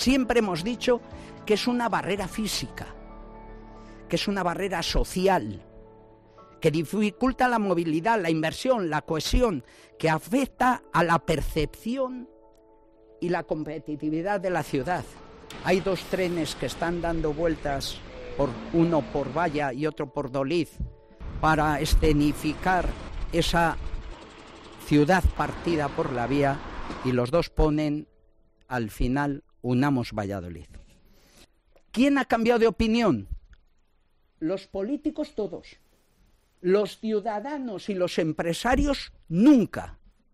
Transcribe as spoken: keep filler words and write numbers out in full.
Siempre hemos dicho que es una barrera física, que es una barrera social, que dificulta la movilidad, la inversión, la cohesión, que afecta a la percepción y la competitividad de la ciudad. Hay dos trenes que están dando vueltas, por, uno por Valla y otro por Doliz, para escenificar esa ciudad partida por la vía, y los dos ponen al final Unamos Valladolid. ¿Quién ha cambiado de opinión? Los políticos todos. Los ciudadanos y los empresarios nunca.